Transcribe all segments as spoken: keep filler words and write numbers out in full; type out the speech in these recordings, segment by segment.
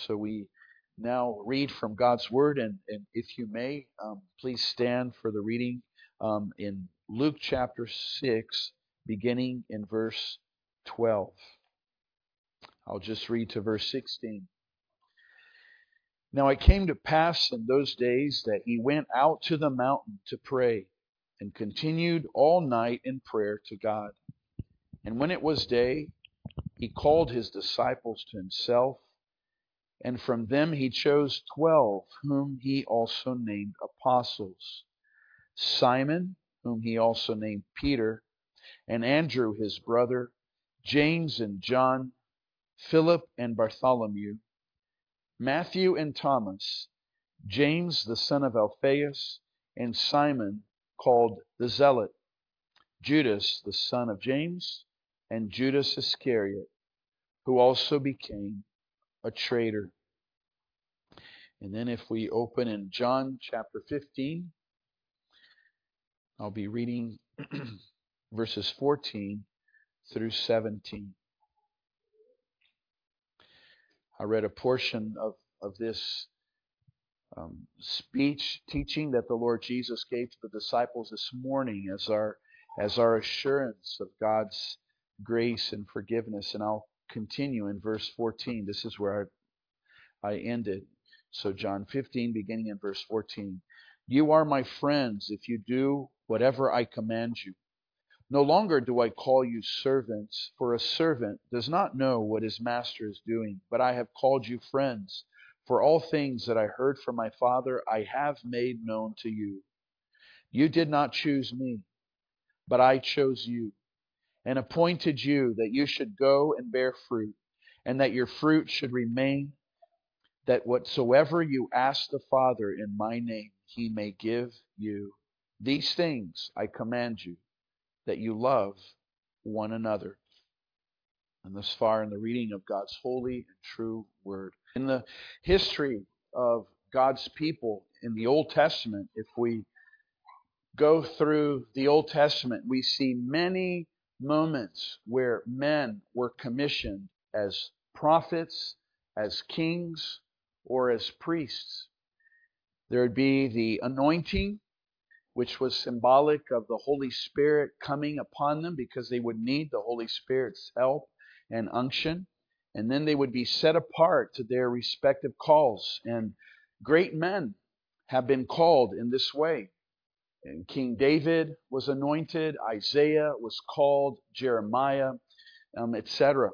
So we now read from God's Word, and, and if you may, um, please stand for the reading um, in Luke chapter six, beginning in verse twelve. I'll just read to verse sixteen. Now it came to pass in those days that he went out to the mountain to pray, and continued all night in prayer to God. And when it was day, he called his disciples to himself, and from them he chose twelve, whom he also named apostles: Simon, whom he also named Peter, and Andrew his brother, James and John, Philip and Bartholomew, Matthew and Thomas, James the son of Alphaeus, and Simon called the Zealot, Judas the son of James, and Judas Iscariot, who also became a traitor. And then if we open in John chapter fifteen, I'll be reading verses fourteen through seventeen. I read a portion of, of this um, speech, teaching that the Lord Jesus gave to the disciples this morning as our as our assurance of God's grace and forgiveness. And I'll continue in verse fourteen. This is where I, I ended. So John fifteen, beginning in verse fourteen. You are my friends if you do whatever I command you. No longer do I call you servants, for a servant does not know what his master is doing, but I have called you friends, for all things that I heard from my Father I have made known to you. You did not choose me, but I chose you, and appointed you that you should go and bear fruit, and that your fruit should remain, that whatsoever you ask the Father in my name, he may give you. These things I command you, that you love one another. And thus far in the reading of God's holy and true word. In the history of God's people in the Old Testament, if we go through the Old Testament, we see many moments where men were commissioned as prophets, as kings, or as priests. There would be the anointing, which was symbolic of the Holy Spirit coming upon them because they would need the Holy Spirit's help and unction. And then they would be set apart to their respective calls. And great men have been called in this way. And King David was anointed, Isaiah was called, Jeremiah, um, et cetera.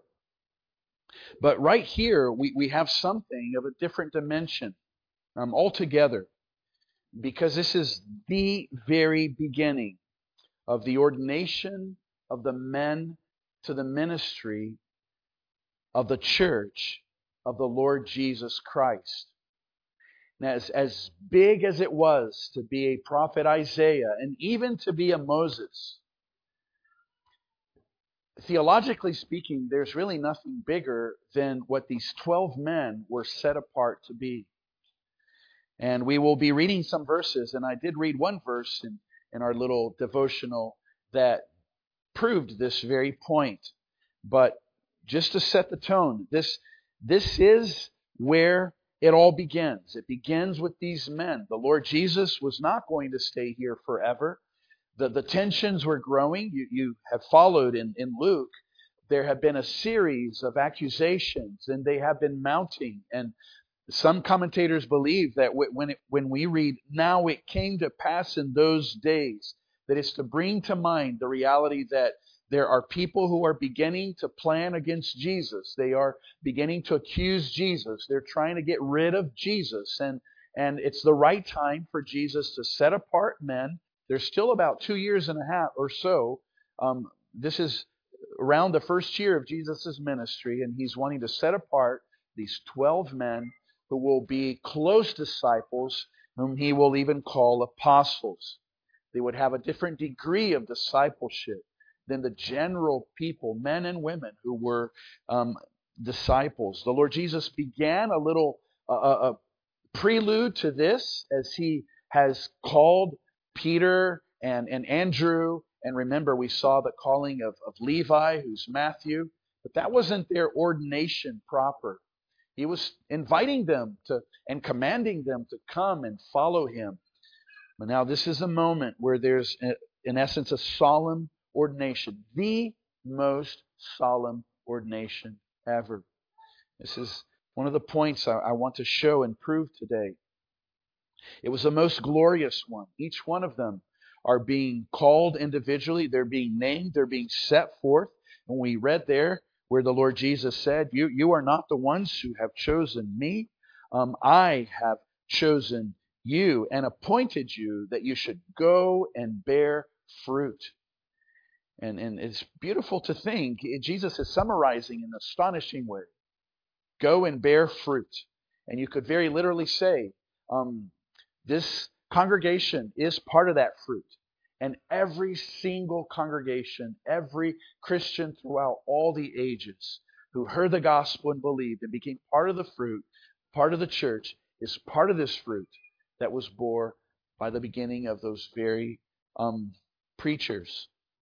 But right here, we, we have something of a different dimension um, altogether. Because this is the very beginning of the ordination of the men to the ministry of the church of the Lord Jesus Christ. Now, as, as big as it was to be a prophet Isaiah and even to be a Moses, theologically speaking, there's really nothing bigger than what these twelve men were set apart to be. And we will be reading some verses, and I did read one verse in, in our little devotional that proved this very point. But just to set the tone, this, this is where it all begins. It begins with these men. The Lord Jesus was not going to stay here forever. The, the tensions were growing. You, you have followed in, in Luke. There have been a series of accusations, and they have been mounting. And some commentators believe that when it, when we read, now it came to pass in those days, that it's to bring to mind the reality that there are people who are beginning to plan against Jesus. They are beginning to accuse Jesus. They're trying to get rid of Jesus. And, and it's the right time for Jesus to set apart men. There's still about two years and a half or so. Um, this is around the first year of Jesus' ministry, and he's wanting to set apart these twelve men who will be close disciples, whom he will even call apostles. They would have a different degree of discipleship than the general people, men and women, who were um, disciples. The Lord Jesus began a little uh, a prelude to this as he has called Peter and, and Andrew. And remember, we saw the calling of, of Levi, who's Matthew. But that wasn't their ordination proper. He was inviting them to and commanding them to come and follow him. But now this is a moment where there's, in essence, a solemn ordination, the most solemn ordination ever. This is one of the points I, I want to show and prove today. It was the most glorious one. Each one of them are being called individually. They're being named. They're being set forth. And we read there where the Lord Jesus said, you, you are not the ones who have chosen me. Um, I have chosen you and appointed you that you should go and bear fruit. And, and it's beautiful to think. Jesus is summarizing in an astonishing way. Go and bear fruit. And you could very literally say, um, this congregation is part of that fruit. And every single congregation, every Christian throughout all the ages who heard the gospel and believed and became part of the fruit, part of the church, is part of this fruit that was born by the beginning of those very um, preachers.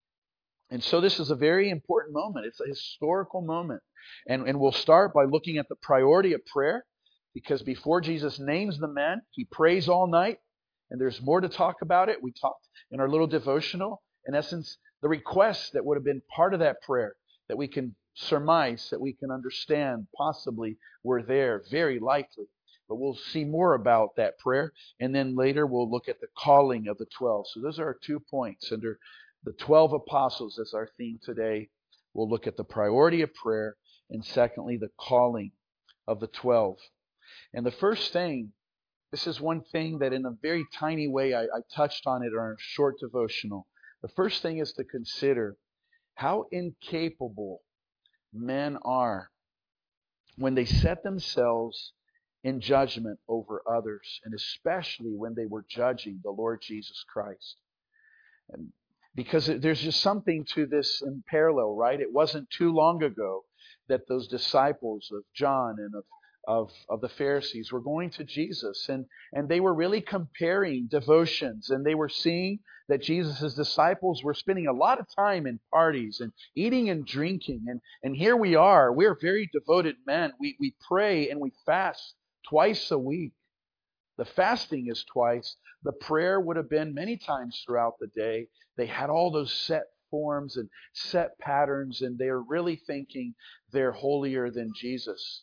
And so this is a very important moment. It's a historical moment. And, and we'll start by looking at the priority of prayer, because before Jesus names the men, he prays all night. And there's more to talk about it. We talked in our little devotional, in essence, the requests that would have been part of that prayer, that we can surmise, that we can understand, possibly were there, very likely. But we'll see more about that prayer. And then later we'll look at the calling of the twelve. So those are our two points under the twelve apostles as our theme today. We'll look at the priority of prayer, and secondly, the calling of the twelve. And the first thing, this is one thing that in a very tiny way I, I touched on it in our short devotional. The first thing is to consider how incapable men are when they set themselves in judgment over others, and especially when they were judging the Lord Jesus Christ. And because there's just something to this in parallel, right? It wasn't too long ago that those disciples of John and of Of, of the Pharisees were going to Jesus, and, and they were really comparing devotions, and they were seeing that Jesus' disciples were spending a lot of time in parties and eating and drinking. And, and here we are. We're very devoted men. We, we pray and we fast twice a week. The fasting is twice. The prayer would have been many times throughout the day. They had all those set forms and set patterns, and they're really thinking they're holier than Jesus.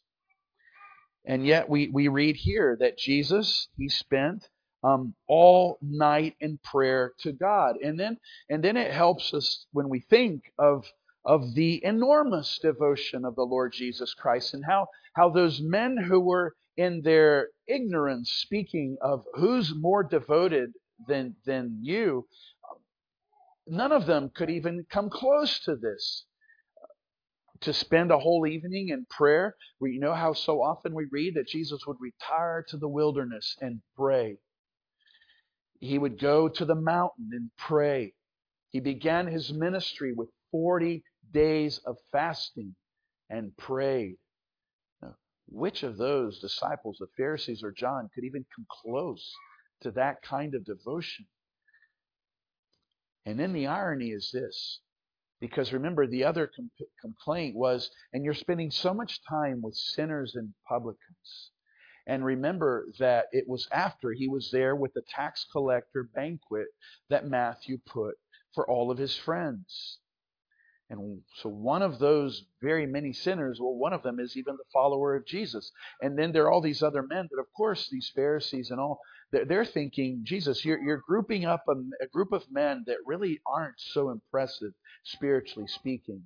And yet we, we read here that Jesus, he spent um, all night in prayer to God. And then and then it helps us when we think of, of the enormous devotion of the Lord Jesus Christ, and how, how those men who were in their ignorance speaking of who's more devoted than, than you, none of them could even come close to this. To spend a whole evening in prayer. We you know how so often we read that Jesus would retire to the wilderness and pray. He would go to the mountain and pray. He began his ministry with forty days of fasting and prayed. Now, which of those disciples, the Pharisees or John, could even come close to that kind of devotion? And then the irony is this. Because remember, the other com- complaint was, and you're spending so much time with sinners and publicans. And remember that it was after he was there with the tax collector banquet that Matthew put for all of his friends. And so one of those very many sinners, well, one of them is even the follower of Jesus. And then there are all these other men that, of course, these Pharisees and all, they're thinking, Jesus, you're, you're grouping up a, a group of men that really aren't so impressive, spiritually speaking.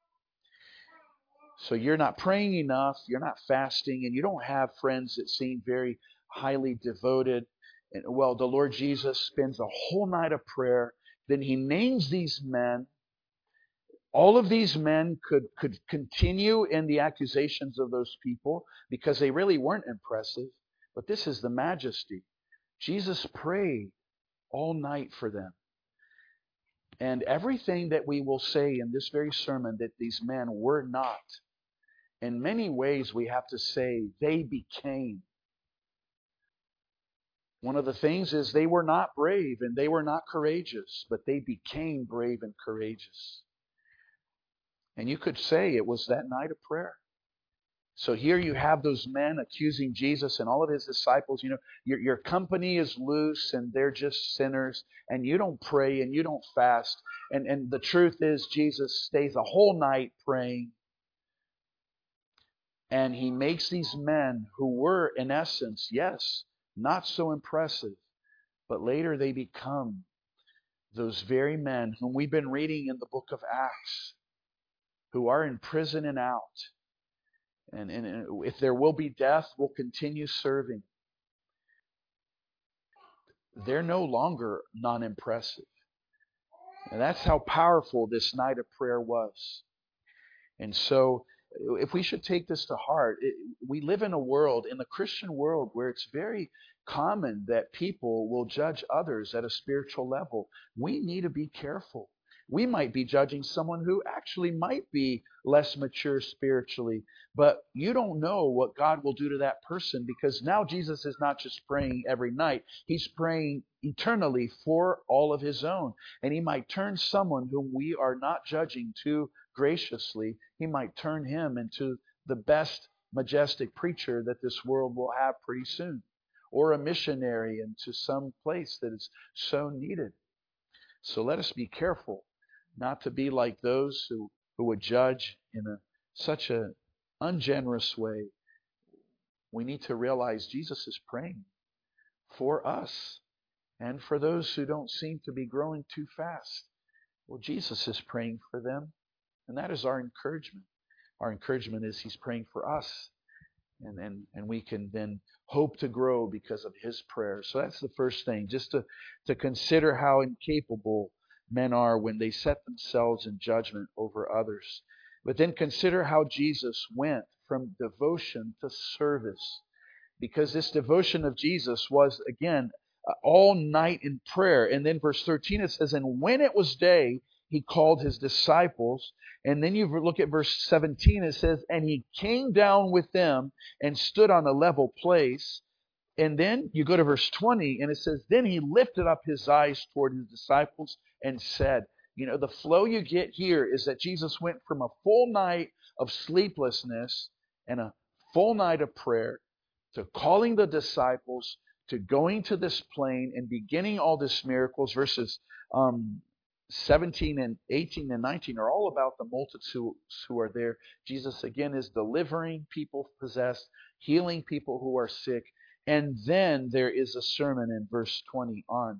So you're not praying enough, you're not fasting, and you don't have friends that seem very highly devoted. And, well, the Lord Jesus spends a whole night of prayer. Then he names these men. All of these men could, could continue in the accusations of those people because they really weren't impressive. But this is the majesty. Jesus prayed all night for them. And everything that we will say in this very sermon that these men were not, in many ways we have to say they became. One of the things is they were not brave and they were not courageous, but they became brave and courageous. And you could say it was that night of prayer. So here you have those men accusing Jesus and all of his disciples. You know, your, your company is loose and they're just sinners, and you don't pray and you don't fast. And, and the truth is, Jesus stays a whole night praying. And he makes these men who were, in essence, yes, not so impressive, but later they become those very men whom we've been reading in the book of Acts, who are in prison and out. And, and, and if there will be death, we'll continue serving. They're no longer non-impressive. And that's how powerful this night of prayer was. And so, if we should take this to heart, it, we live in a world, in the Christian world, where it's very common that people will judge others at a spiritual level. We need to be careful. We might be judging someone who actually might be less mature spiritually, but you don't know what God will do to that person, because now Jesus is not just praying every night. He's praying eternally for all of his own. And he might turn someone whom we are not judging too graciously, he might turn him into the best majestic preacher that this world will have pretty soon, or a missionary into some place that is so needed. So let us be careful not to be like those who, who would judge in a, such an ungenerous way. We need to realize Jesus is praying for us and for those who don't seem to be growing too fast. Well, Jesus is praying for them, and that is our encouragement. Our encouragement is he's praying for us, and, and, and we can then hope to grow because of his prayers. So that's the first thing, just to, to consider how incapable men are when they set themselves in judgment over others. But then consider how Jesus went from devotion to service, because this devotion of Jesus was, again, all night in prayer. And then verse thirteen, it says, and when it was day, he called his disciples. And then you look at verse seventeen, it says, and he came down with them and stood on a level place. And then you go to verse twenty, and it says, then he lifted up his eyes toward his disciples and said, you know, the flow you get here is that Jesus went from a full night of sleeplessness and a full night of prayer to calling the disciples, to going to this plain and beginning all these miracles. Verses um, seventeen and eighteen and nineteen are all about the multitudes who, who are there. Jesus, again, is delivering people possessed, healing people who are sick. And then there is a sermon in verse twenty on.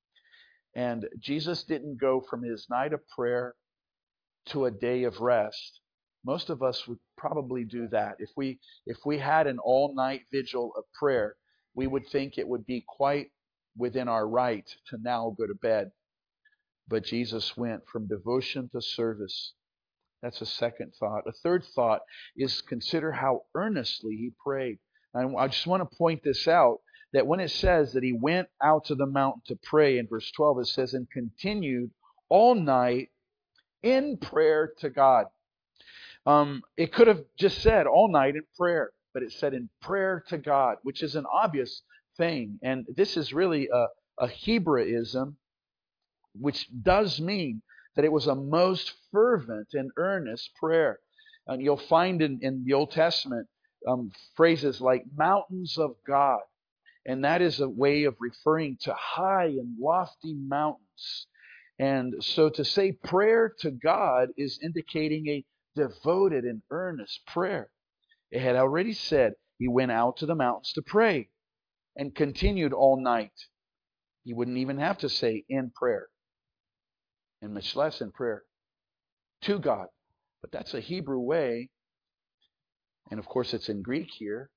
And Jesus didn't go from his night of prayer to a day of rest. Most of us would probably do that. If we if we had an all-night vigil of prayer, we would think it would be quite within our right to now go to bed. But Jesus went from devotion to service. That's a second thought. A third thought is consider how earnestly he prayed. And I just want to point this out, that when it says that he went out to the mountain to pray, in verse twelve it says, and continued all night in prayer to God. Um, it could have just said all night in prayer, but it said in prayer to God, which is an obvious thing. And this is really a, a Hebraism, which does mean that it was a most fervent and earnest prayer. And you'll find in, in the Old Testament um, phrases like mountains of God. And that is a way of referring to high and lofty mountains. And so to say prayer to God is indicating a devoted and earnest prayer. It had already said he went out to the mountains to pray and continued all night. He wouldn't even have to say in prayer, and much less in prayer to God. But that's a Hebrew way. And of course it's in Greek here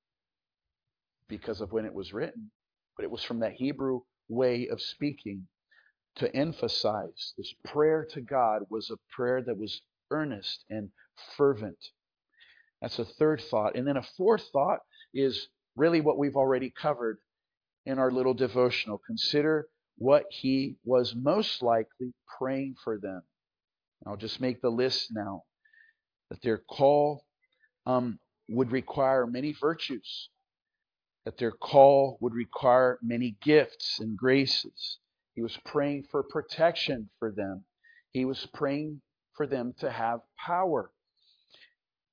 because of when it was written. But it was from that Hebrew way of speaking to emphasize this prayer to God was a prayer that was earnest and fervent. That's a third thought. And then a fourth thought is really what we've already covered in our little devotional. Consider what he was most likely praying for them. I'll just make the list now. That their call um, would require many virtues. That their call would require many gifts and graces. He was praying for protection for them. He was praying for them to have power.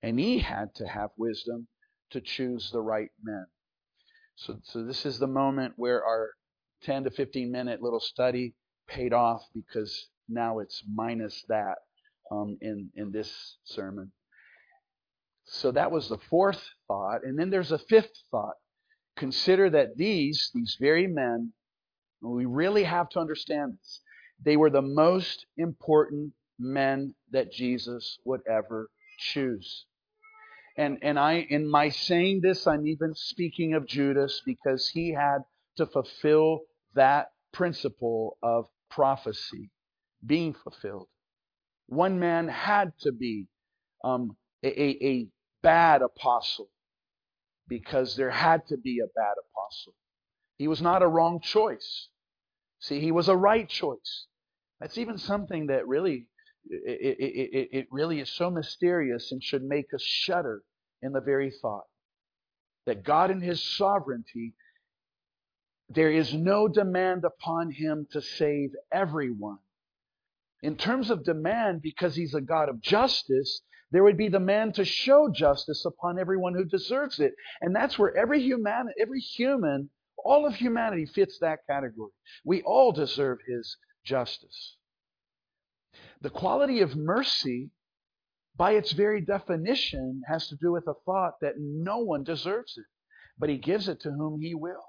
And he had to have wisdom to choose the right men. So, so this is the moment where our ten to fifteen minute little study paid off, because now it's minus that um, in, in this sermon. So that was the fourth thought. And then there's a fifth thought. Consider that these, these very men, we really have to understand this, they were the most important men that Jesus would ever choose. And and I, in my saying this, I'm even speaking of Judas, because he had to fulfill that principle of prophecy being fulfilled. One man had to be um, a, a, a bad apostle, because there had to be a bad apostle. He was not a wrong choice. See, he was a right choice. That's even something that really, it, it, it, it really is so mysterious and should make us shudder in the very thought that God in His sovereignty, there is no demand upon Him to save everyone. In terms of demand, because He's a God of justice, there would be the demand to show justice upon everyone who deserves it. And that's where every human, every human, all of humanity fits that category. We all deserve His justice. The quality of mercy, by its very definition, has to do with the thought that no one deserves it, but He gives it to whom He will.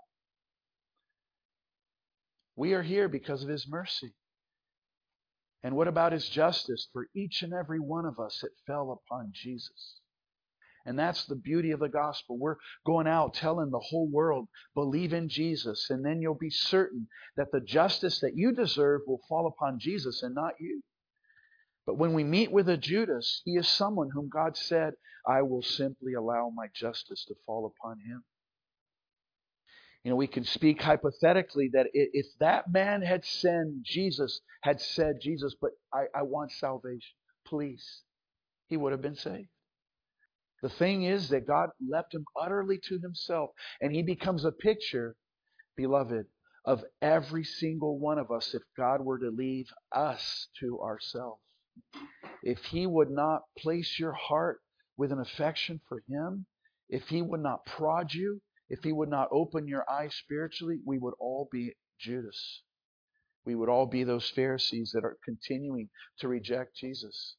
We are here because of His mercy. And what about His justice? For each and every one of us, it fell upon Jesus. And that's the beauty of the gospel. We're going out telling the whole world, believe in Jesus, and then you'll be certain that the justice that you deserve will fall upon Jesus and not you. But when we meet with a Judas, he is someone whom God said, I will simply allow my justice to fall upon him. You know, we can speak hypothetically that if that man had sinned, Jesus had said, Jesus, but I, I want salvation, please, he would have been saved. The thing is that God left him utterly to himself, and he becomes a picture, beloved, of every single one of us if God were to leave us to ourselves. If He would not place your heart with an affection for Him, if He would not prod you, if He would not open your eyes spiritually, we would all be Judas. We would all be those Pharisees that are continuing to reject Jesus.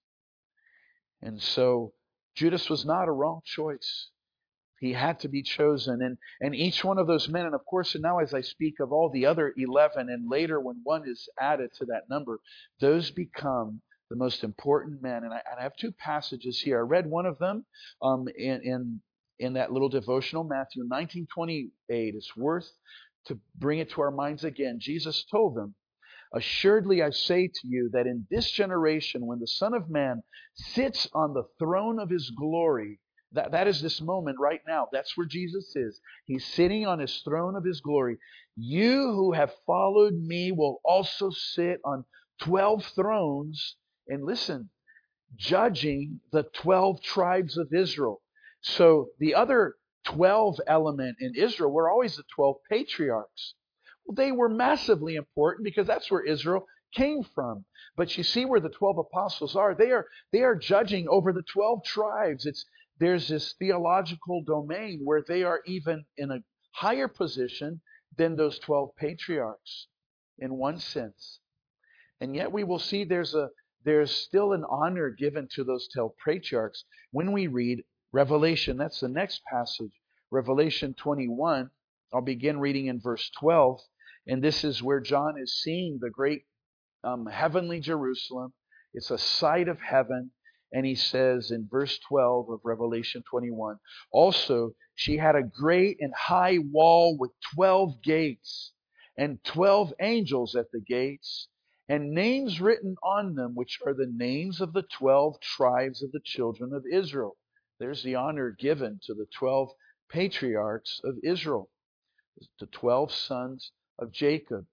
And so Judas was not a wrong choice. He had to be chosen. And, and each one of those men, and of course, and now as I speak of all the other eleven, and later when one is added to that number, those become the most important men. And I, and I have two passages here. I read one of them um, in, in, in that little devotional, Matthew nineteen twenty-eight. It's worth to bring it to our minds again. Jesus told them, assuredly I say to you that in this generation, when the Son of Man sits on the throne of His glory, that, that is this moment right now. That's where Jesus is. He's sitting on His throne of His glory. You who have followed me will also sit on twelve thrones, and listen, judging the twelve tribes of Israel. So the other twelve element in Israel were always the twelve patriarchs. Well, they were massively important because that's where Israel came from. But you see where the twelve apostles are. They are they are judging over the twelve tribes. It's there's this theological domain where they are even in a higher position than those twelve patriarchs in one sense. And yet we will see there's a there's still an honor given to those twelve patriarchs when we read Revelation. That's the next passage, Revelation twenty-one. I'll begin reading in verse twelve. And this is where John is seeing the great um, heavenly Jerusalem. It's a sight of heaven. And he says in verse twelve of Revelation twenty-one, also she had a great and high wall with twelve gates, and twelve angels at the gates, and names written on them, which are the names of the twelve tribes of the children of Israel. There's the honor given to the twelve patriarchs of Israel, the twelve sons of Jacob.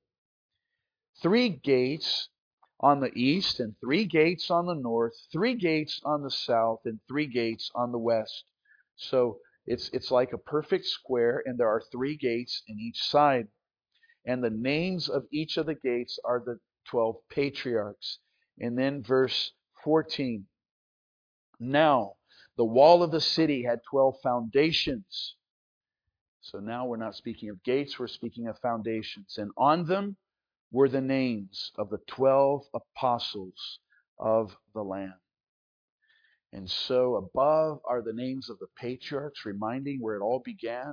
Three gates on the east, and three gates on the north, three gates on the south, and three gates on the west. So it's it's like a perfect square, and there are three gates in each side. And the names of each of the gates are the twelve patriarchs. And then verse fourteen. Now, The wall of the city had twelve foundations. So now we're not speaking of gates, we're speaking of foundations. And on them were the names of the twelve apostles of the Lamb. And so above are the names of the patriarchs, reminding where it all began.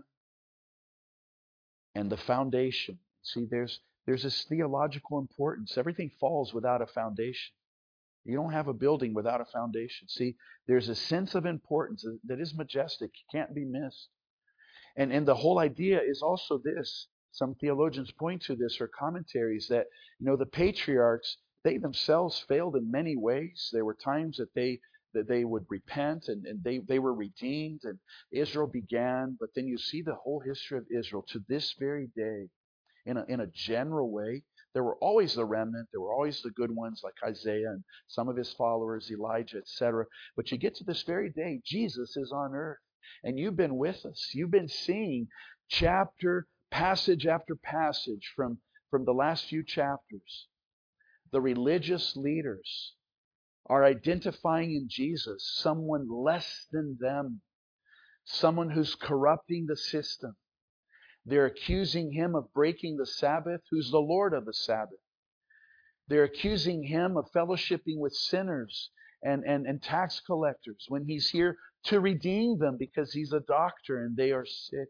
And the foundation. See, there's there's this theological importance. Everything falls without a foundation. You don't have a building without a foundation. See, there's a sense of importance that is majestic, can't be missed. And and the whole idea is also this. Some theologians point to this or commentaries that, you know, the patriarchs, they themselves failed in many ways. There were times that they that they would repent and, and they, they were redeemed and Israel began. But then you see the whole history of Israel to this very day in a, in a general way. There were always the remnant. There were always the good ones like Isaiah and some of his followers, Elijah, et cetera. But you get to this very day, Jesus is on earth. And you've been with us. You've been seeing chapter, passage after passage from, from the last few chapters. The religious leaders are identifying in Jesus someone less than them, someone who's corrupting the system. They're accusing him of breaking the Sabbath, who's the Lord of the Sabbath. They're accusing him of fellowshipping with sinners and, and, and tax collectors when he's here to redeem them because he's a doctor and they are sick.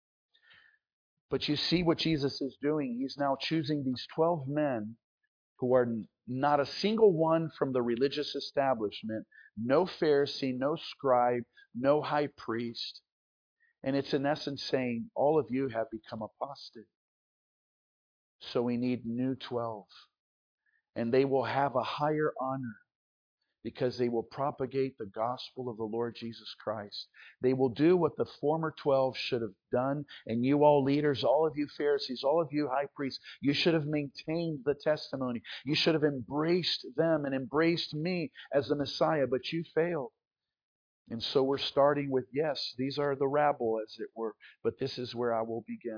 But you see what Jesus is doing. He's now choosing these twelve men who are not a single one from the religious establishment, no Pharisee, no scribe, no high priest. And it's in essence saying, all of you have become apostate. So we need new twelve. And they will have a higher honor because they will propagate the gospel of the Lord Jesus Christ. They will do what the former twelve should have done. And you all leaders, all of you Pharisees, all of you high priests, you should have maintained the testimony. You should have embraced them and embraced me as the Messiah, but you failed. And so we're starting with, yes, these are the rabble, as it were, but this is where I will begin.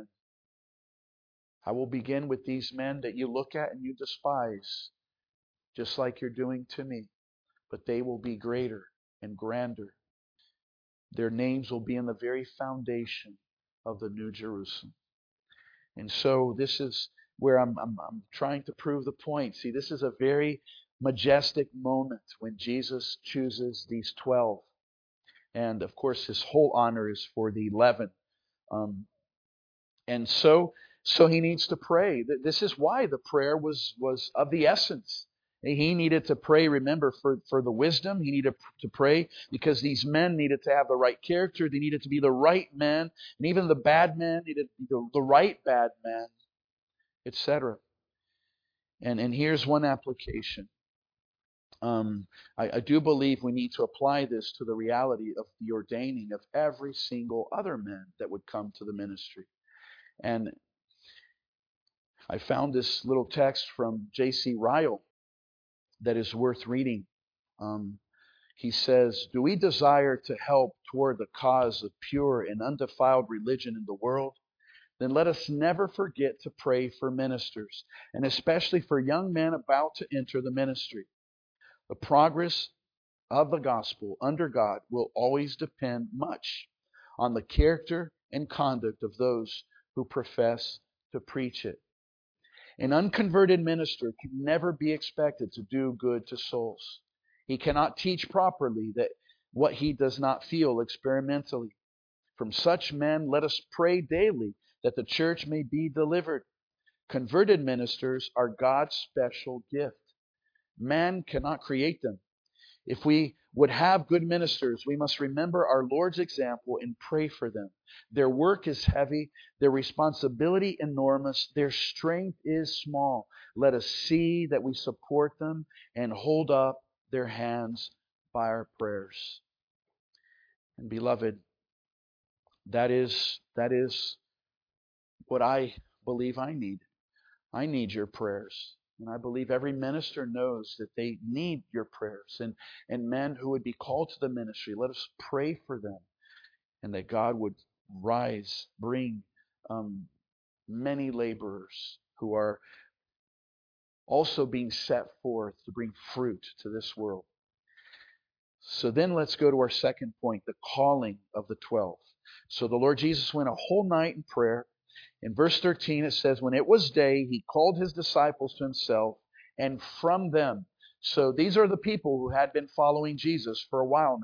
I will begin with these men that you look at and you despise, just like you're doing to me. But they will be greater and grander. Their names will be in the very foundation of the New Jerusalem. And so this is where I'm, I'm, I'm trying to prove the point. See, this is a very majestic moment when Jesus chooses these twelve. And of course, his whole honor is for the eleven. Um, and so, so he needs to pray. This is why the prayer was, was of the essence. He needed to pray, remember, for, for the wisdom. He needed to pray because these men needed to have the right character. They needed to be the right men. And even the bad men needed to be the, the right bad men, et cetera. And, and here's one application. Um, I, I do believe we need to apply this to the reality of the ordaining of every single other man that would come to the ministry. And I found this little text from J C Ryle that is worth reading. Um, he says, "Do we desire to help toward the cause of pure and undefiled religion in the world? Then let us never forget to pray for ministers, and especially for young men about to enter the ministry. The progress of the gospel under God will always depend much on the character and conduct of those who profess to preach it. An unconverted minister can never be expected to do good to souls. He cannot teach properly that what he does not feel experimentally. From such men, let us pray daily that the church may be delivered. Converted ministers are God's special gift. Man cannot create them. If we would have good ministers, we must remember our Lord's example and pray for them. Their work is heavy, their responsibility enormous, their strength is small. Let us see that we support them and hold up their hands by our prayers." And beloved, that is that is what I believe I need. I need your prayers. And I believe every minister knows that they need your prayers. And, and men who would be called to the ministry, let us pray for them. And that God would rise, bring um, many laborers who are also being set forth to bring fruit to this world. So then let's go to our second point, the calling of the twelve. So the Lord Jesus went a whole night in prayer. In verse thirteen it says, when it was day, he called his disciples to himself, and from them. So these are the people who had been following Jesus for a while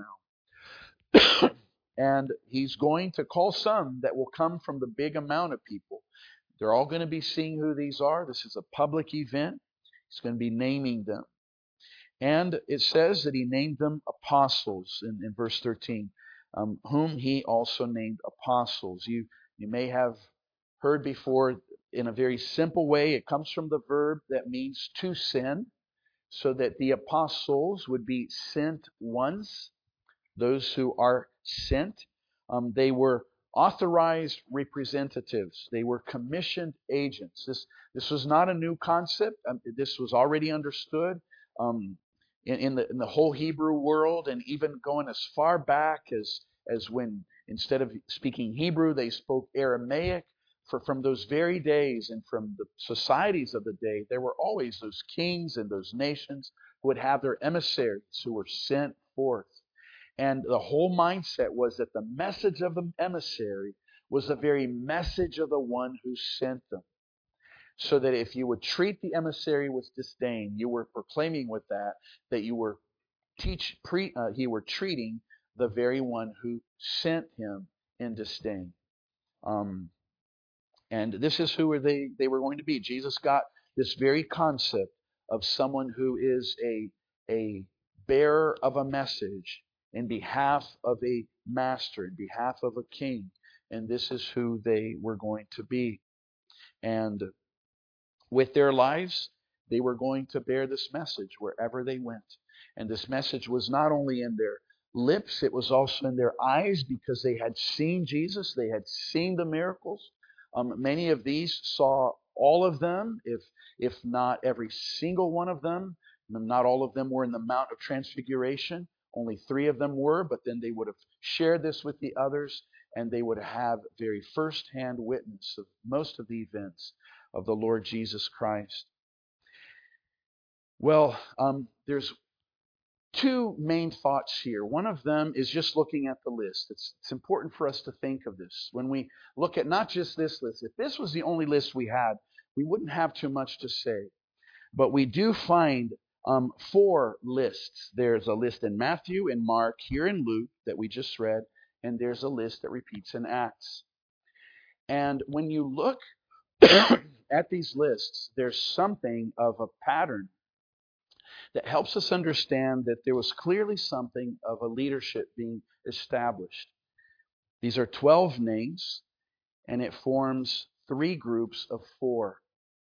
now. And he's going to call some that will come from the big amount of people. They're all going to be seeing who these are. This is a public event. He's going to be naming them. And it says that he named them apostles in, in verse thirteen, um, whom he also named apostles. You, you may have heard before in a very simple way. It comes from the verb that means to send, so that the apostles would be sent ones, those who are sent. Um, they were authorized representatives. They were commissioned agents. This this was not a new concept. Um, this was already understood um, in, in the in the whole Hebrew world, and even going as far back as as when instead of speaking Hebrew, they spoke Aramaic. For from those very days and from the societies of the day, there were always those kings and those nations who would have their emissaries who were sent forth. And the whole mindset was that the message of the emissary was the very message of the one who sent them. So that if you would treat the emissary with disdain, you were proclaiming with that that you were teach pre uh, he were treating the very one who sent him in disdain. Um, and this is who they they were going to be. Jesus got this very concept of someone who is a a bearer of a message in behalf of a master, in behalf of a king. And this is who they were going to be. And with their lives, they were going to bear this message wherever they went. And this message was not only in their lips, it was also in their eyes, because they had seen Jesus, they had seen the miracles. Um, many of these saw all of them, if if not every single one of them. Not all of them were in the Mount of Transfiguration. Only three of them were, but then they would have shared this with the others, and they would have very first-hand witness of most of the events of the Lord Jesus Christ. Well, um, there's two main thoughts here. One of them is just looking at the list. It's, it's important for us to think of this. When we look at not just this list, if this was the only list we had, we wouldn't have too much to say. But we do find um, four lists. There's a list in Matthew and Mark, here in Luke that we just read, and there's a list that repeats in Acts. And when you look at these lists, there's something of a pattern that helps us understand that there was clearly something of a leadership being established. These are twelve names, and it forms three groups of four.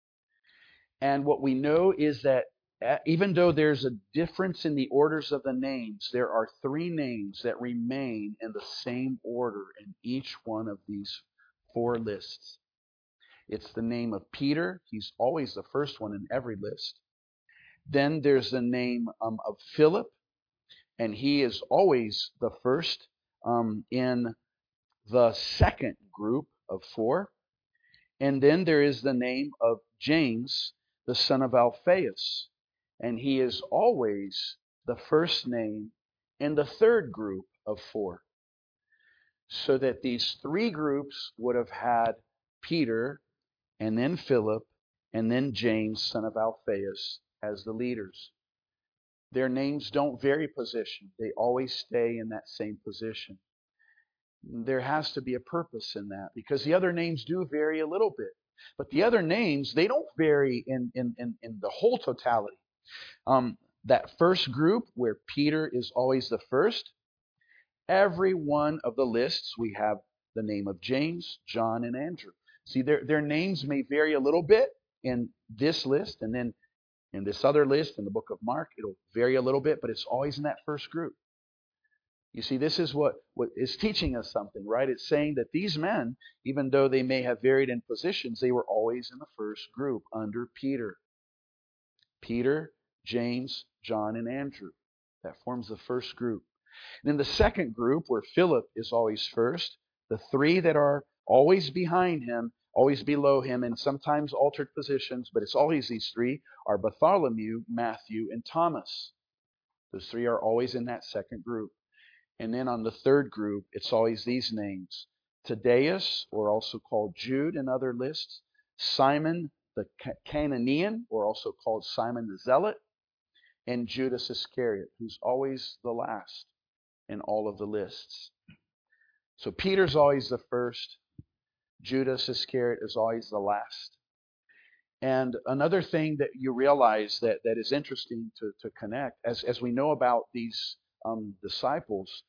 And what we know is that even though there's a difference in the orders of the names, there are three names that remain in the same order in each one of these four lists. It's the name of Peter. He's always the first one in every list. Then there's the name um, of Philip, and he is always the first um, in the second group of four. And then there is the name of James, the son of Alphaeus, and he is always the first name in the third group of four. So that these three groups would have had Peter, and then Philip, and then James, son of Alphaeus, as the leaders. Their names don't vary position. They always stay in that same position. There has to be a purpose in that, because the other names do vary a little bit. But the other names, they don't vary in, in, in, in the whole totality. Um, that first group where Peter is always the first, every one of the lists we have the name of James, John, and Andrew. See, their, their names may vary a little bit in this list, and then in this other list, in the book of Mark, it'll vary a little bit, but it's always in that first group. You see, this is what, what is teaching us something, right? It's saying that these men, even though they may have varied in positions, they were always in the first group under Peter. Peter, James, John, and Andrew. That forms the first group. And then the second group, where Philip is always first, the three that are always behind him, always below him, and sometimes altered positions, but it's always these three, are Bartholomew, Matthew, and Thomas. Those three are always in that second group. And then on the third group, it's always these names. Thaddeus, or also called Jude in other lists. Simon the Canaanian, or also called Simon the Zealot. And Judas Iscariot, who's always the last in all of the lists. So Peter's always the first. Judas Iscariot is always the last. And another thing that you realize that, that is interesting to, to connect, as, as we know about these um, disciples,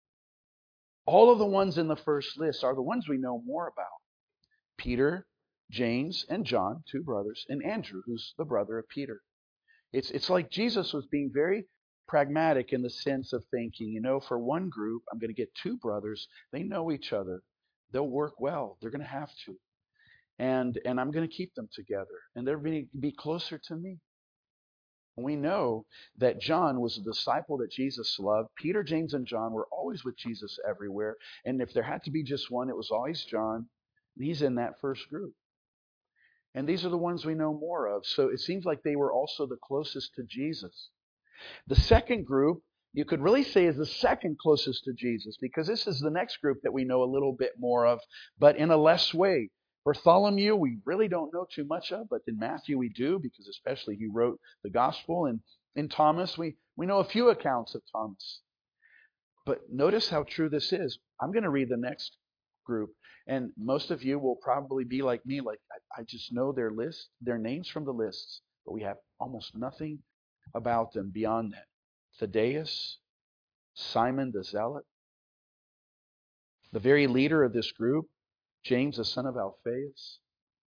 all of the ones in the first list are the ones we know more about. Peter, James, and John, two brothers, and Andrew, who's the brother of Peter. It's, it's like Jesus was being very pragmatic in the sense of thinking, you know, for one group, I'm going to get two brothers. They know each other. They'll work well. They're going to have to. And, and I'm going to keep them together. And they're going to be closer to me. We know that John was a disciple that Jesus loved. Peter, James, and John were always with Jesus everywhere. And if there had to be just one, it was always John. He's in that first group. And these are the ones we know more of. So it seems like they were also the closest to Jesus. The second group, you could really say, is the second closest to Jesus, because this is the next group that we know a little bit more of, but in a less way. Bartholomew, we really don't know too much of, but in Matthew we do, because especially he wrote the gospel. And in Thomas, we, we know a few accounts of Thomas. But notice how true this is. I'm going to read the next group. And most of you will probably be like me, like, I, I just know their list, their names from the lists, but we have almost nothing about them beyond that. Thaddeus, Simon the Zealot, the very leader of this group, James the son of Alphaeus.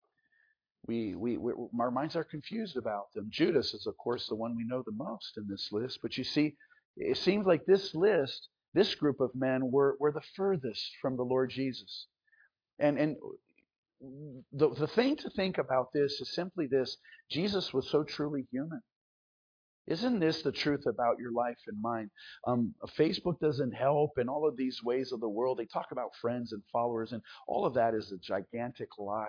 We, we, we, our minds are confused about them. Judas is, of course, the one we know the most in this list. But you see, it seems like this list, this group of men were, were the furthest from the Lord Jesus. And, and the, the thing to think about this is simply this: Jesus was so truly human. Isn't this the truth about your life and mine? Um, Facebook doesn't help, and all of these ways of the world, they talk about friends and followers, and all of that is a gigantic lie.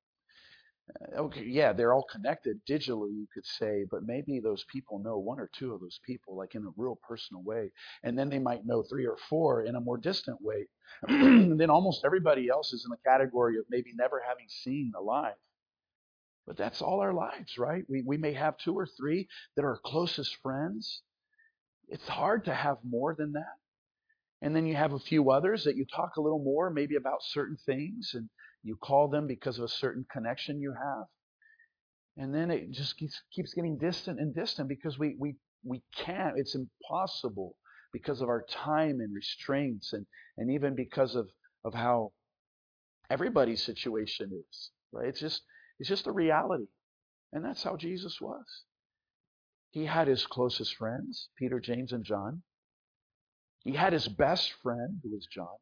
Okay, yeah, they're all connected digitally, you could say, but maybe those people know one or two of those people, like in a real personal way. And then they might know three or four in a more distant way. And then almost everybody else is in the category of maybe never having seen alive. But that's all our lives, right? We, we may have two or three that are closest friends. It's hard to have more than that. And then you have a few others that you talk a little more, maybe about certain things, and you call them because of a certain connection you have. And then it just keeps, keeps getting distant and distant because we, we, we can't, it's impossible because of our time and restraints, and, and even because of, of how everybody's situation is, right? It's just, it's just a reality. And that's how Jesus was. He had his closest friends, Peter, James, and John. He had his best friend, who was John.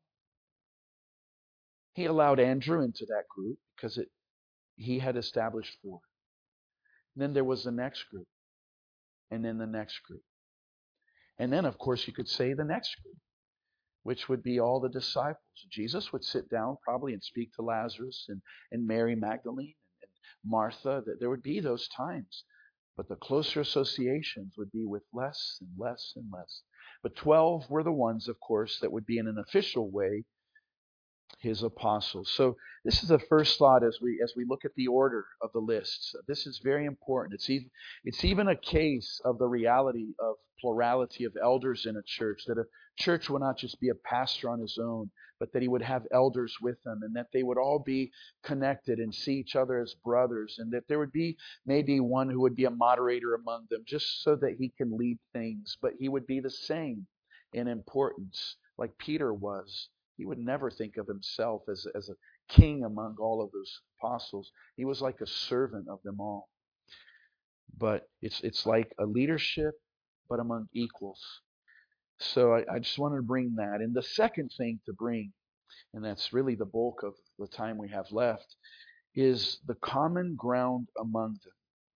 He allowed Andrew into that group because it, he had established four. And then there was the next group, and then the next group. And then, of course, you could say the next group, which would be all the disciples. Jesus would sit down probably and speak to Lazarus and, and Mary Magdalene and Martha. That there would be those times. But the closer associations would be with less and less and less. But twelve were the ones, of course, that would be in an official way his apostles. So this is the first thought as we as we look at the order of the lists. This is very important. It's even it's even a case of the reality of plurality of elders in a church, that a church will not just be a pastor on his own, but that he would have elders with him, and that they would all be connected and see each other as brothers, and that there would be maybe one who would be a moderator among them just so that he can lead things, but he would be the same in importance like Peter was. He would never think of himself as, as a king among all of those apostles. He was like a servant of them all. But it's it's like a leadership, but among equals. So I, I just wanted to bring that. And the second thing to bring, and that's really the bulk of the time we have left, is the common ground among them.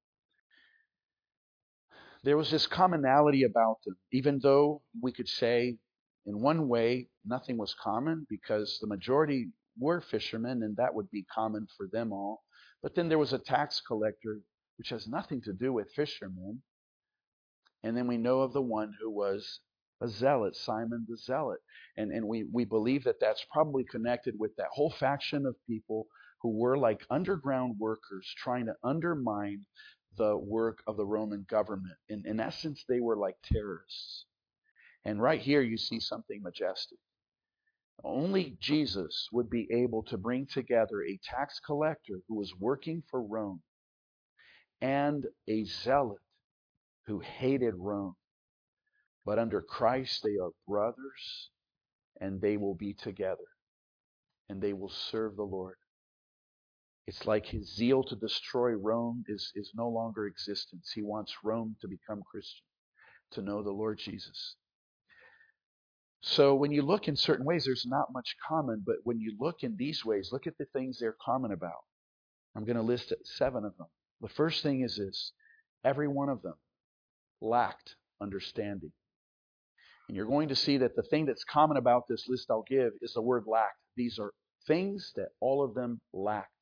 There was this commonality about them, even though we could say, in one way, nothing was common because the majority were fishermen, and that would be common for them all. But then there was a tax collector, which has nothing to do with fishermen. And then we know of the one who was a zealot, Simon the Zealot. And, and we, we believe that that's probably connected with that whole faction of people who were like underground workers trying to undermine the work of the Roman government. In, in essence, they were like terrorists. And right here you see something majestic. Only Jesus would be able to bring together a tax collector who was working for Rome and a zealot who hated Rome. But under Christ, they are brothers, and they will be together, and they will serve the Lord. It's like his zeal to destroy Rome is, is no longer existence. He wants Rome to become Christian, to know the Lord Jesus. So when you look in certain ways, there's not much common, but when you look in these ways, look at the things they're common about. I'm going to list seven of them. The first thing is this: every one of them lacked understanding. And you're going to see that the thing that's common about this list I'll give is the word lacked. These are things that all of them lacked.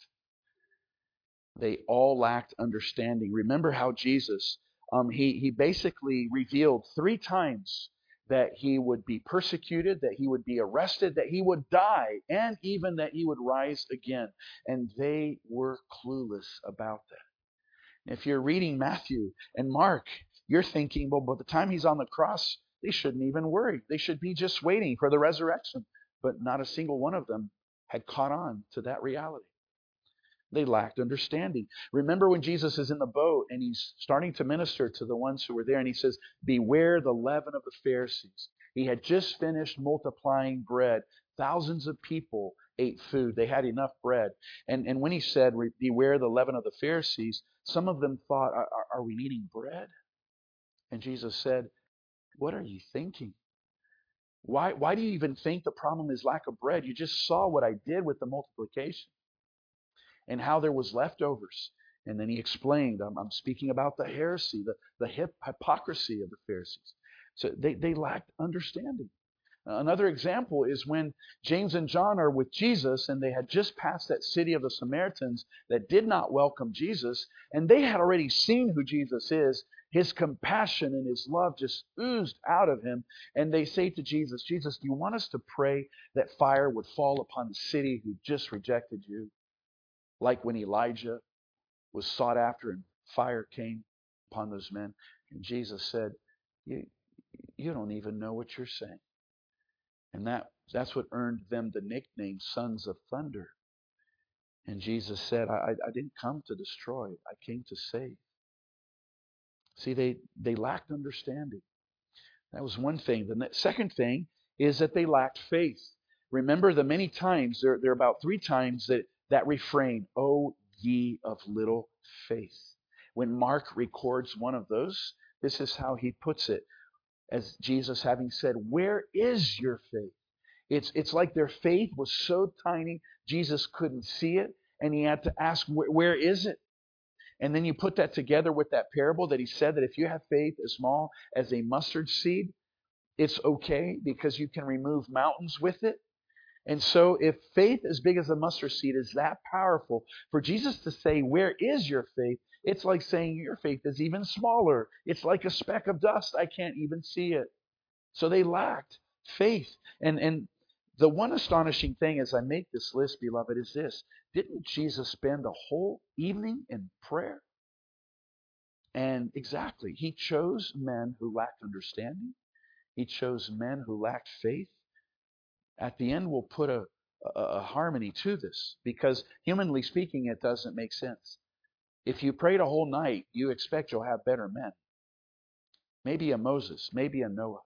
They all lacked understanding. Remember how Jesus, um, he, he basically revealed three times that he would be persecuted, that he would be arrested, that he would die, and even that he would rise again. And they were clueless about that. If you're reading Matthew and Mark, you're thinking, well, by the time he's on the cross, they shouldn't even worry. They should be just waiting for the resurrection. But not a single one of them had caught on to that reality. They lacked understanding. Remember when Jesus is in the boat and he's starting to minister to the ones who were there, and he says, beware the leaven of the Pharisees. He had just finished multiplying bread. Thousands of people ate food. They had enough bread. And, and when he said, beware the leaven of the Pharisees, some of them thought, are, are we eating bread? And Jesus said, what are you thinking? Why, why do you even think the problem is lack of bread? You just saw what I did with the multiplication and how there was leftovers. And then he explained, I'm, I'm speaking about the heresy, the, the hip, hypocrisy of the Pharisees. So they, they lacked understanding. Another example is when James and John are with Jesus and they had just passed that city of the Samaritans that did not welcome Jesus, and they had already seen who Jesus is. His compassion and his love just oozed out of him. And they say to Jesus, Jesus, do you want us to pray that fire would fall upon the city who just rejected you? Like when Elijah was sought after and fire came upon those men. And Jesus said, you, you don't even know what you're saying. And that, that's what earned them the nickname Sons of Thunder. And Jesus said, I, I didn't come to destroy, I came to save. See, they, they lacked understanding. That was one thing. The second thing is that they lacked faith. Remember the many times, there, there are about three times that that refrain, O ye of little faith. When Mark records one of those, this is how he puts it. As Jesus having said, where is your faith? It's, it's like their faith was so tiny, Jesus couldn't see it, and he had to ask, where, where is it? And then you put that together with that parable that he said that if you have faith as small as a mustard seed, it's okay because you can remove mountains with it. And so if faith as big as a mustard seed is that powerful, for Jesus to say, where is your faith? It's like saying your faith is even smaller. It's like a speck of dust. I can't even see it. So they lacked faith. And, and the one astonishing thing as I make this list, beloved, is this. Didn't Jesus spend a whole evening in prayer? And exactly, he chose men who lacked understanding. He chose men who lacked faith. At the end, we'll put a, a, a harmony to this because, humanly speaking, it doesn't make sense. If you prayed a whole night, you expect you'll have better men. Maybe a Moses, maybe a Noah.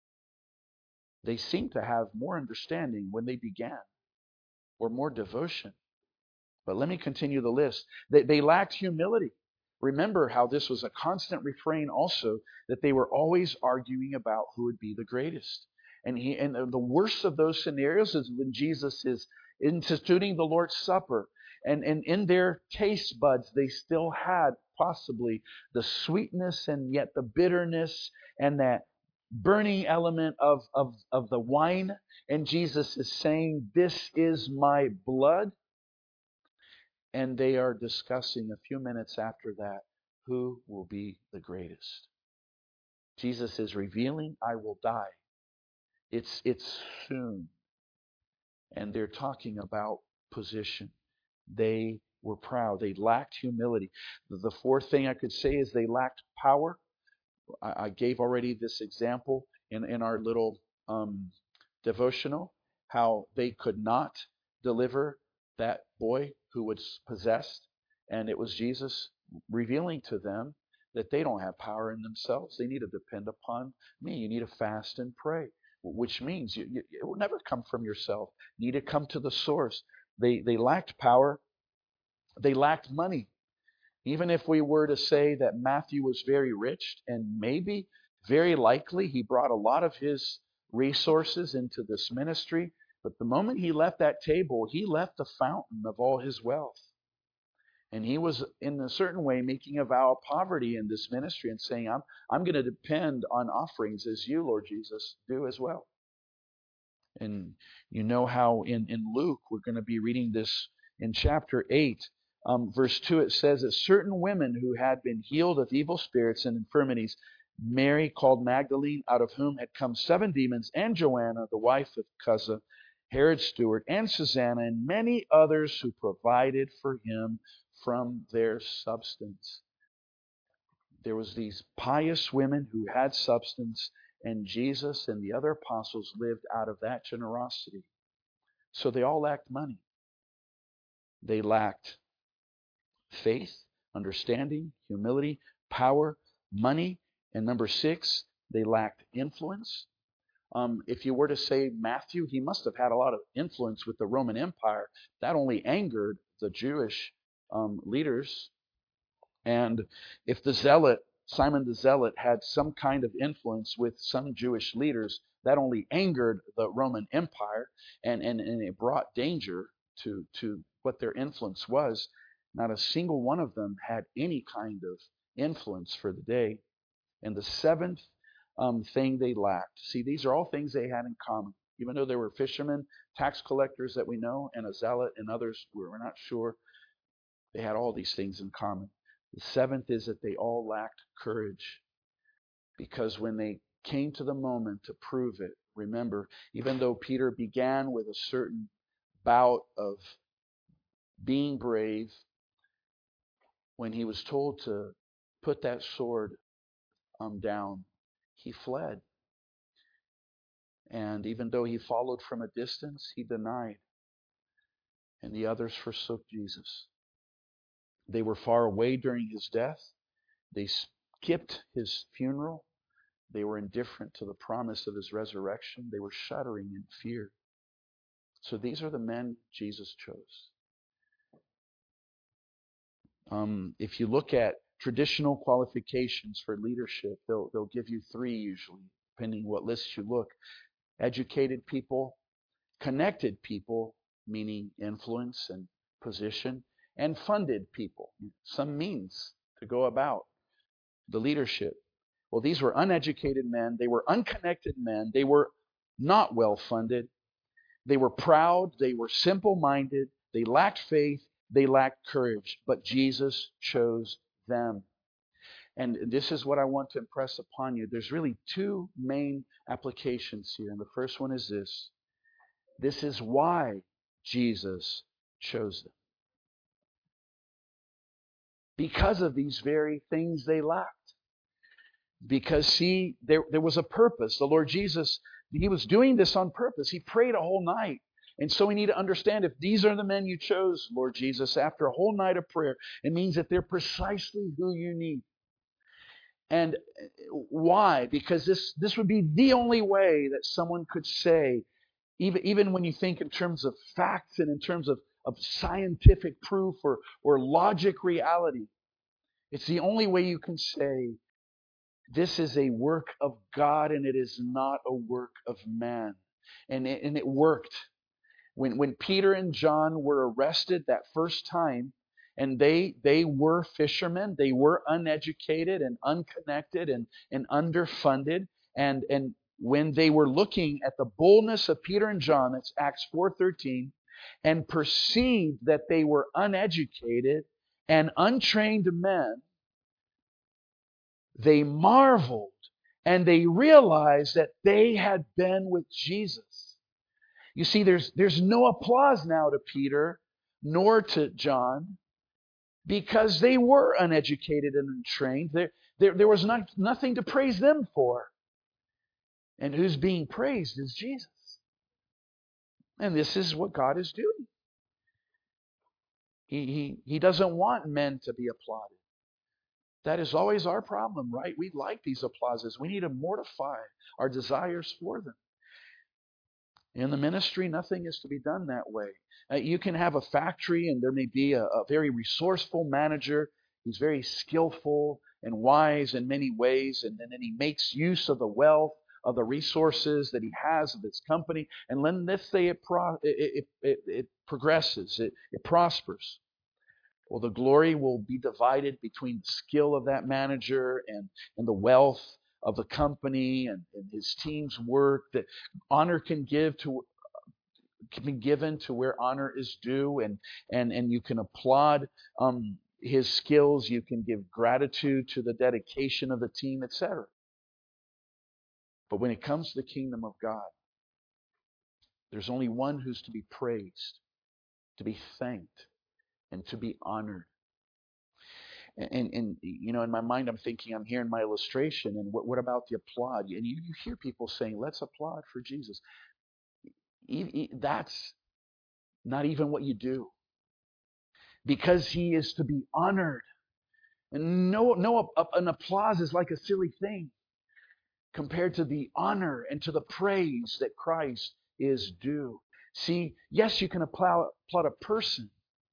They seem to have more understanding when they began, or more devotion. But let me continue the list. They, they lacked humility. Remember how this was a constant refrain also, that they were always arguing about who would be the greatest. And he, and the worst of those scenarios is when Jesus is instituting the Lord's Supper. And, and in their taste buds, they still had possibly the sweetness and yet the bitterness and that burning element of, of, of the wine. And Jesus is saying, this is my blood. And they are discussing a few minutes after that who will be the greatest. Jesus is revealing, I will die. It's, it's soon. And they're talking about position. They were proud. They lacked humility. The fourth thing I could say is they lacked power. I, I gave already this example in, in our little um, devotional, how they could not deliver that boy who was possessed. And it was Jesus revealing to them that they don't have power in themselves. They need to depend upon me. You need to fast and pray, which means you, you, it will never come from yourself. You need to come to the source. They, they lacked power. They lacked money. Even if we were to say that Matthew was very rich, and maybe, very likely, he brought a lot of his resources into this ministry, but the moment he left that table, he left the fountain of all his wealth. And he was, in a certain way, making a vow of poverty in this ministry and saying, I'm, I'm going to depend on offerings as you, Lord Jesus, do as well. And you know how in, in Luke, we're going to be reading this in chapter eight, um, verse two, it says that certain women who had been healed of evil spirits and infirmities, Mary called Magdalene, out of whom had come seven demons, and Joanna, the wife of Chuza, Herod's steward, and Susanna, and many others who provided for him from their substance. There was these pious women who had substance, and Jesus and the other apostles lived out of that generosity. So they all lacked money. They lacked faith, understanding, humility, power, money, and number six, they lacked influence. Um, if you were to say Matthew, he must have had a lot of influence with the Roman Empire. That only angered the Jewish um, leaders. And if the zealot, Simon the Zealot, had some kind of influence with some Jewish leaders, that only angered the Roman Empire, and, and, and it brought danger to, to what their influence was. Not a single one of them had any kind of influence for the day. And the seventh um, thing they lacked. See, these are all things they had in common. Even though they were fishermen, tax collectors that we know, and a zealot and others we're not sure, they had all these things in common. The seventh is that they all lacked courage. Because when they came to the moment to prove it, remember, even though Peter began with a certain bout of being brave, when he was told to put that sword um, down, he fled. And even though he followed from a distance, he denied. And the others forsook Jesus. They were far away during his death. They skipped his funeral. They were indifferent to the promise of his resurrection. They were shuddering in fear. So these are the men Jesus chose. Um, if you look at traditional qualifications for leadership, they'll, they'll give you three usually, depending what list you look. Educated people, connected people, meaning influence and position, and funded people, some means to go about the leadership. Well, these were uneducated men. They were unconnected men. They were not well funded. They were proud. They were simple-minded. They lacked faith. They lacked courage. But Jesus chose them. And this is what I want to impress upon you. There's really two main applications here. And the first one is this. This is why Jesus chose them. Because of these very things they lacked. Because, see, there, there was a purpose. The Lord Jesus, he was doing this on purpose. He prayed a whole night. And so we need to understand, if these are the men you chose, Lord Jesus, after a whole night of prayer, it means that they're precisely who you need. And why? Because this, this would be the only way that someone could say, even, even when you think in terms of facts and in terms of, of scientific proof or, or logic reality, it's the only way you can say, this is a work of God and it is not a work of man. And it, and it worked. When, when Peter and John were arrested that first time, and they they were fishermen, they were uneducated and unconnected and, and underfunded. And, and when they were looking at the boldness of Peter and John, that's Acts four thirteen, and perceived that they were uneducated and untrained men, they marveled And they realized that they had been with Jesus. You see, there's, there's no applause now to Peter nor to John because they were uneducated and untrained. There, there, there was not, nothing to praise them for. And who's being praised is Jesus. And this is what God is doing. He, he, he doesn't want men to be applauded. That is always our problem, right? We like these applauses. We need to mortify our desires for them. In the ministry, nothing is to be done that way. Uh, you can have a factory and there may be a, a very resourceful manager. He's very skillful and wise in many ways, and, and then he makes use of the wealth, of the resources that he has of his company. And then let's say it, pro, it, it, it, it progresses, it, it prospers. Well, the glory will be divided between the skill of that manager and, and the wealth of the company and, and his team's work. That honor can give to can be given to where honor is due, and and and you can applaud um, his skills. You can give gratitude to the dedication of the team, et cetera. But when it comes to the kingdom of God, there's only one who's to be praised, to be thanked, and to be honored. And, and, and you know, in my mind, I'm thinking, I'm hearing my illustration, and what, what about the applaud? And you, you hear people saying, let's applaud for Jesus. E- e- that's not even what you do. Because he is to be honored. And no, no, an applause is like a silly thing compared to the honor and to the praise that Christ is due. See, yes, you can applaud, applaud a person,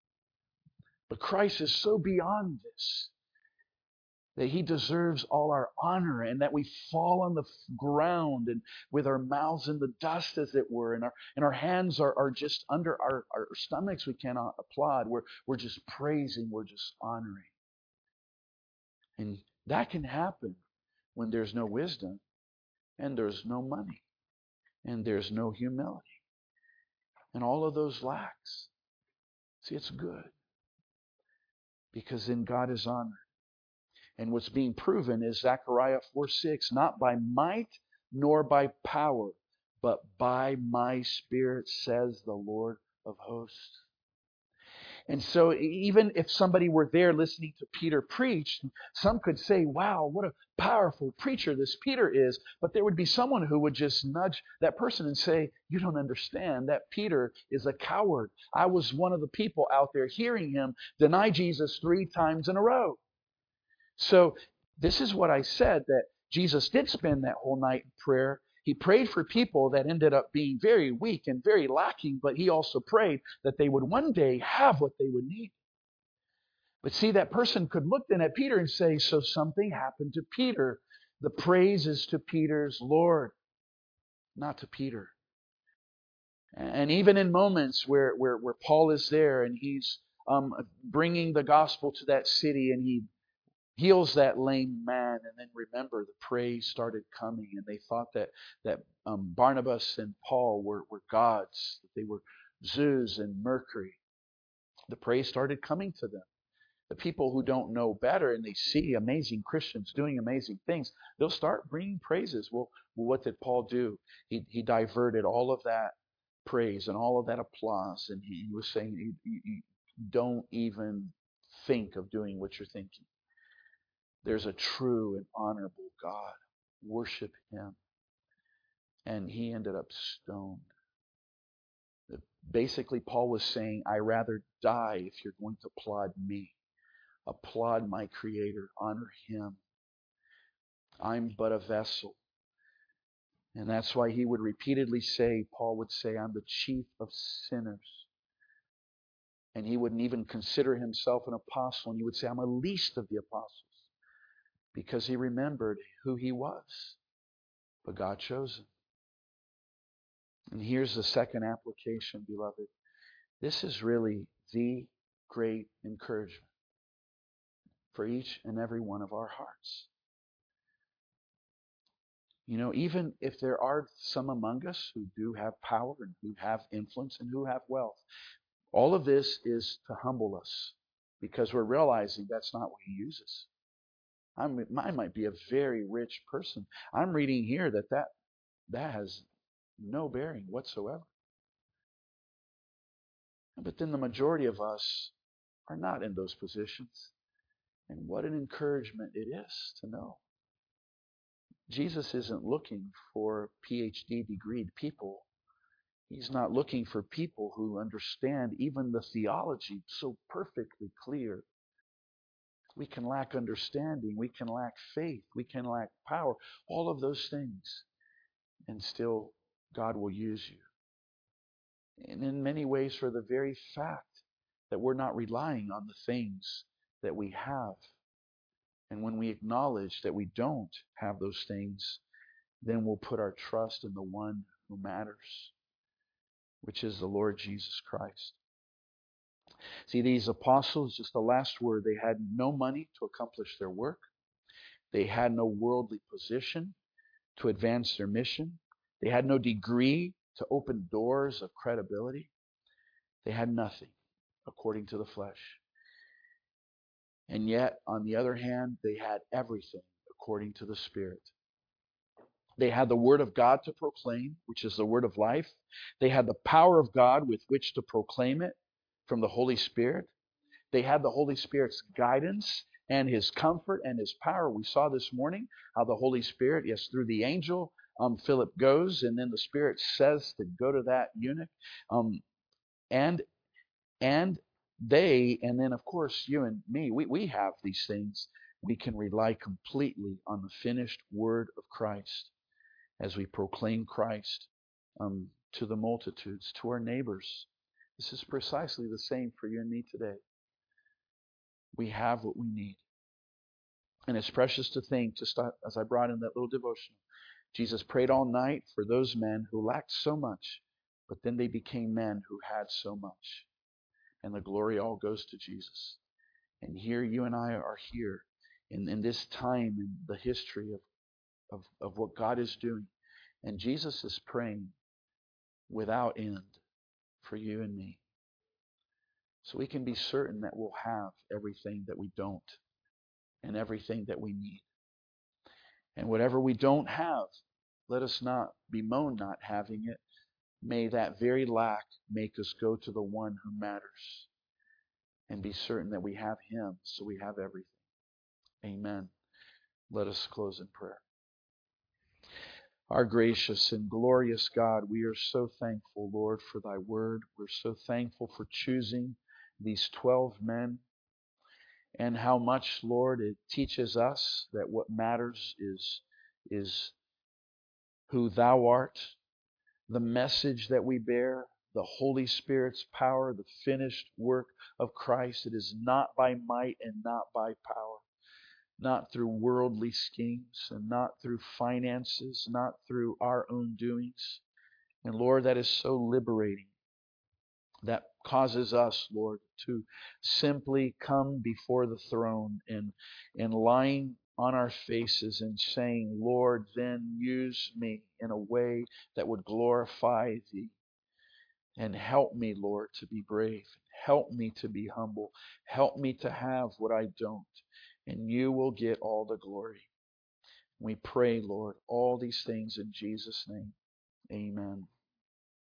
but Christ is so beyond this that he deserves all our honor, and that we fall on the ground and with our mouths in the dust, as it were, and our and our hands are, are just under our, our stomachs. We cannot applaud. We're we're just praising, we're just honoring. And that can happen when there's no wisdom and there's no money and there's no humility. And all of those lacks. See, it's good. Because then God is honored. And what's being proven is Zechariah four six, not by might nor by power, but by my Spirit, says the Lord of hosts. And so even if somebody were there listening to Peter preach, some could say, wow, what a powerful preacher this Peter is. But there would be someone who would just nudge that person and say, you don't understand. That Peter is a coward. I was one of the people out there hearing him deny Jesus three times in a row. So this is what I said, that Jesus did spend that whole night in prayer. He prayed for people that ended up being very weak and very lacking, but he also prayed that they would one day have what they would need. But see, that person could look then at Peter and say, so something happened to Peter. The praise is to Peter's Lord, not to Peter. And even in moments where, where, where Paul is there and he's um, bringing the gospel to that city, and he heals that lame man, and then remember the praise started coming, and they thought that that um, Barnabas and Paul were, were gods, that they were Zeus and Mercury. The praise started coming to them. The people who don't know better and they see amazing Christians doing amazing things, they'll start bringing praises. Well, what did Paul do? He he diverted all of that praise and all of that applause, and he, he was saying, you, you, you don't even think of doing what you're thinking. There's a true and honorable God. Worship him. And he ended up stoned. Basically, Paul was saying, I rather die if you're going to applaud me. Applaud my Creator. Honor him. I'm but a vessel. And that's why he would repeatedly say, Paul would say, I'm the chief of sinners. And he wouldn't even consider himself an apostle. And he would say, I'm the least of the apostles. Because he remembered who he was. But God chose him. And here's the second application, beloved. This is really the great encouragement for each and every one of our hearts. You know, even if there are some among us who do have power and who have influence and who have wealth, all of this is to humble us because we're realizing that's not what he uses. I'm, I might be a very rich person. I'm reading here that that, that has no bearing whatsoever. But then the majority of us are not in those positions. And what an encouragement it is to know. Jesus isn't looking for P H D degreed people. He's not looking for people who understand even the theology so perfectly clear. We can lack understanding. We can lack faith. We can lack power. All of those things. And still, God will use you. And in many ways, for the very fact that we're not relying on the things that we have. And when we acknowledge that we don't have those things, then we'll put our trust in the one who matters, which is the Lord Jesus Christ. See, these apostles, just the last word, they had no money to accomplish their work. They had no worldly position to advance their mission. They had no degree to open doors of credibility. They had nothing according to the flesh. And yet, on the other hand, they had everything according to the Spirit. They had the Word of God to proclaim, which is the Word of life. They had the power of God with which to proclaim it from the Holy Spirit. They had the Holy Spirit's guidance and His comfort and His power. We saw this morning how the Holy Spirit, yes, through the angel, um, Philip goes, and then the Spirit says to go to that eunuch. Um, and and they, and then of course you and me, we, we have these things. We can rely completely on the finished word of Christ as we proclaim Christ um, to the multitudes, to our neighbors. This is precisely the same for you and me today. We have what we need. And it's precious to think, just as I brought in that little devotional, Jesus prayed all night for those men who lacked so much, but then they became men who had so much. And the glory all goes to Jesus. And here you and I are here in, in this time in the history of, of, of what God is doing. And Jesus is praying without end for you and me. So we can be certain that we'll have everything that we don't and everything that we need. And whatever we don't have, let us not bemoan not having it. May that very lack make us go to the one who matters and be certain that we have Him, so we have everything. Amen. Let us close in prayer. Our gracious and glorious God, we are so thankful, Lord, for Thy word. We're so thankful for choosing these twelve men, and how much, Lord, it teaches us that what matters is, is who Thou art, the message that we bear, the Holy Spirit's power, the finished work of Christ. It is not by might and not by power, not through worldly schemes and not through finances, not through our own doings. And Lord, that is so liberating. That causes us, Lord, to simply come before the throne and, and lying on our faces and saying, Lord, then use me in a way that would glorify Thee. And help me, Lord, to be brave. Help me to be humble. Help me to have what I don't. And You will get all the glory. We pray, Lord, all these things in Jesus' name. Amen.